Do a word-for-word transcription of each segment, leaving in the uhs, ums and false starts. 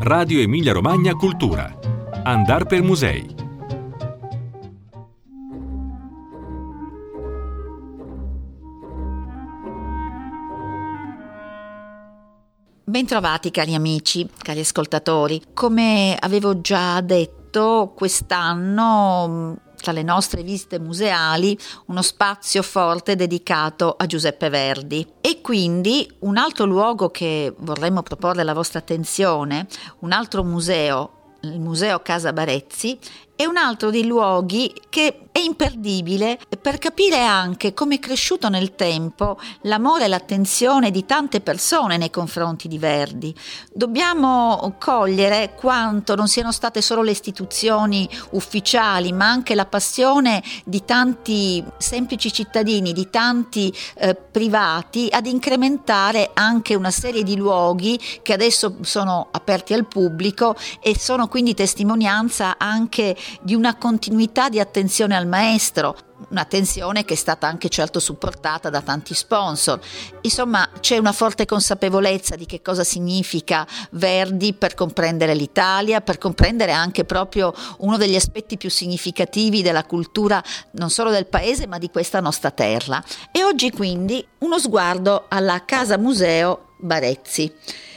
Radio Emilia Romagna Cultura. Andar per musei. Bentrovati cari amici, cari ascoltatori. Come avevo già detto, quest'anno tra le nostre visite museali uno spazio forte dedicato a Giuseppe Verdi. E quindi un altro luogo che vorremmo proporre alla vostra attenzione, un altro museo, il Museo Casa Barezzi, è un altro dei luoghi che è imperdibile per capire anche come è cresciuto nel tempo l'amore e l'attenzione di tante persone nei confronti di Verdi. Dobbiamo cogliere quanto non siano state solo le istituzioni ufficiali, ma anche la passione di tanti semplici cittadini, di tanti eh, privati, ad incrementare anche una serie di luoghi che adesso sono aperti al pubblico e sono quindi testimonianza anche di una continuità di attenzione al maestro, un'attenzione che è stata anche certo supportata da tanti sponsor. Insomma, c'è una forte consapevolezza di che cosa significa Verdi per comprendere l'Italia, per comprendere anche proprio uno degli aspetti più significativi della cultura non solo del paese ma di questa nostra terra. E oggi quindi uno sguardo alla Casa Museo Barezzi.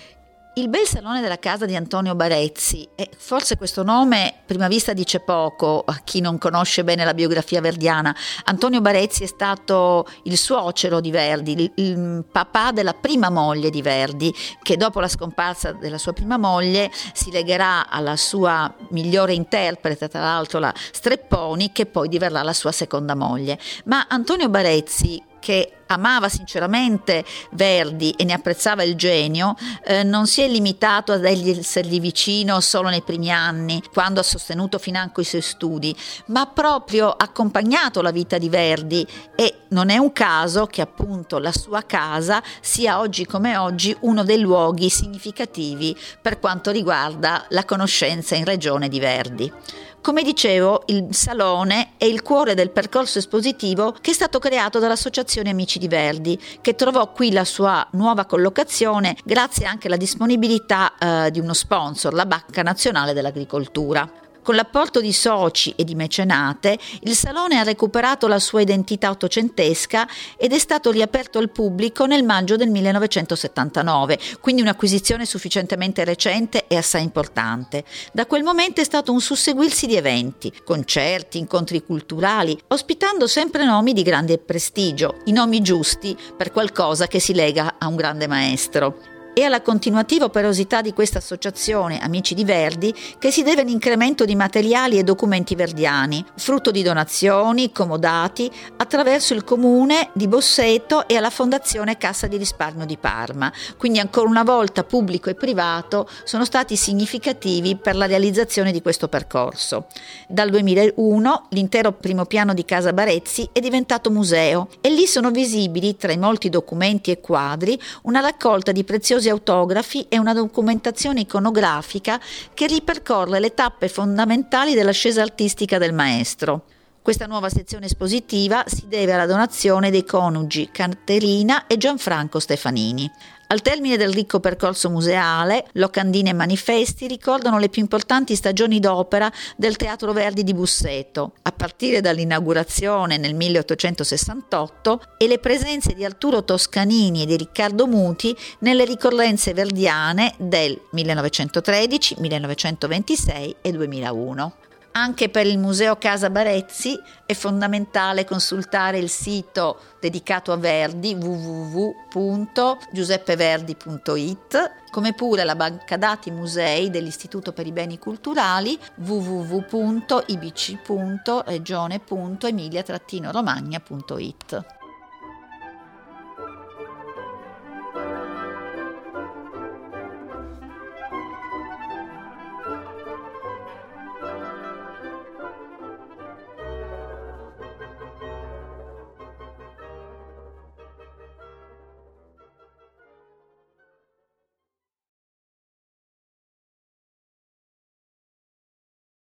Il bel salone della casa di Antonio Barezzi, e forse questo nome a prima vista dice poco a chi non conosce bene la biografia verdiana. Antonio Barezzi è stato il suocero di Verdi, il, il papà della prima moglie di Verdi, che dopo la scomparsa della sua prima moglie si legherà alla sua migliore interprete, tra l'altro la Strepponi, che poi diverrà la sua seconda moglie. Ma Antonio Barezzi, che amava sinceramente Verdi e ne apprezzava il genio, eh, non si è limitato ad essergli vicino solo nei primi anni, quando ha sostenuto financo i suoi studi, ma ha proprio accompagnato la vita di Verdi, e non è un caso che appunto la sua casa sia oggi come oggi uno dei luoghi significativi per quanto riguarda la conoscenza in regione di Verdi. Come dicevo, il salone è il cuore del percorso espositivo che è stato creato dall'Associazione Amici di Verdi, che trovò qui la sua nuova collocazione grazie anche alla disponibilità eh, di uno sponsor, la Banca Nazionale dell'Agricoltura. Con l'apporto di soci e di mecenate, il salone ha recuperato la sua identità ottocentesca ed è stato riaperto al pubblico nel maggio del millenovecentosettantanove, quindi un'acquisizione sufficientemente recente e assai importante. Da quel momento è stato un susseguirsi di eventi, concerti, incontri culturali, ospitando sempre nomi di grande prestigio, i nomi giusti per qualcosa che si lega a un grande maestro. E alla continuativa operosità di questa associazione Amici di Verdi che si deve l'incremento di materiali e documenti verdiani, frutto di donazioni, comodati, attraverso il comune di Bosseto e alla Fondazione Cassa di Risparmio di Parma. Quindi ancora una volta pubblico e privato sono stati significativi per la realizzazione di questo percorso. Dal duemilauno l'intero primo piano di Casa Barezzi è diventato museo e lì sono visibili, tra i molti documenti e quadri, una raccolta di preziosi autografi e una documentazione iconografica che ripercorre le tappe fondamentali dell'ascesa artistica del maestro. Questa nuova sezione espositiva si deve alla donazione dei coniugi Caterina e Gianfranco Stefanini. Al termine del ricco percorso museale, locandine e manifesti ricordano le più importanti stagioni d'opera del Teatro Verdi di Busseto, a partire dall'inaugurazione nel milleottocentosessantotto e le presenze di Arturo Toscanini e di Riccardo Muti nelle ricorrenze verdiane del millenovecentotredici, millenovecentoventisei e duemilauno. Anche per il Museo Casa Barezzi è fondamentale consultare il sito dedicato a Verdi w w w punto giuseppeverdi punto i t, come pure la banca dati musei dell'Istituto per i Beni Culturali w w w punto i b c punto regione punto emilia romagna punto i t.